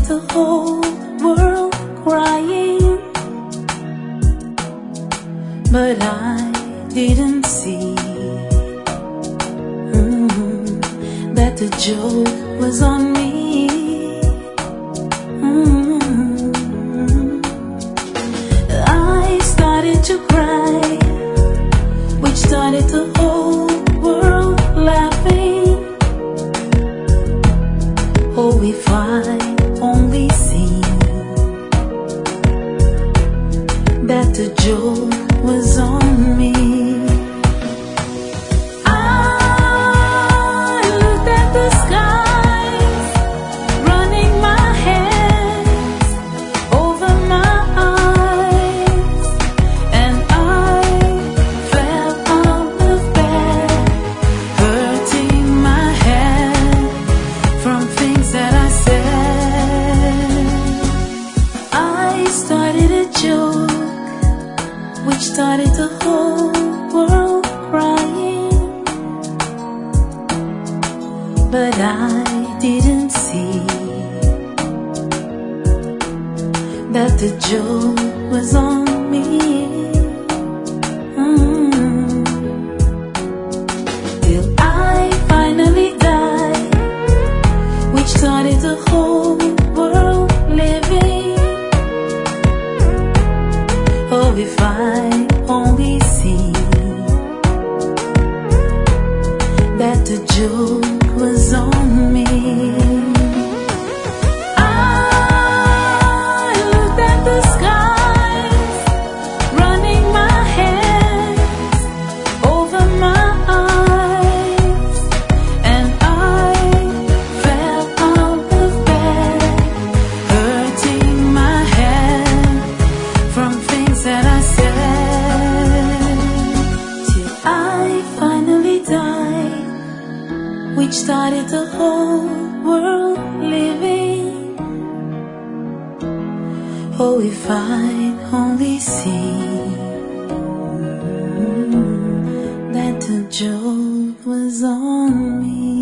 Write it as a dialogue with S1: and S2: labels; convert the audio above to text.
S1: started the whole world crying, but I didn't see that the joke was on me. I started to cry, which started the whole world laughing. Oh, if I only see that the joke was on me. I looked at the skies, running my hands over my eyes, and I fell out of bed, hurting my head from things that I said. I started a joke which started the whole world crying, but I didn't see that the joke was on me. Till I finally died, which started the whole world living. Oh, if I only see that the joke was on me. I looked at the skies, running my hands over my eyes, and I fell out of bed, hurting my head from things that I said. Till I finally died, which started the whole world living. Oh, if I'd only see that the joke was on me.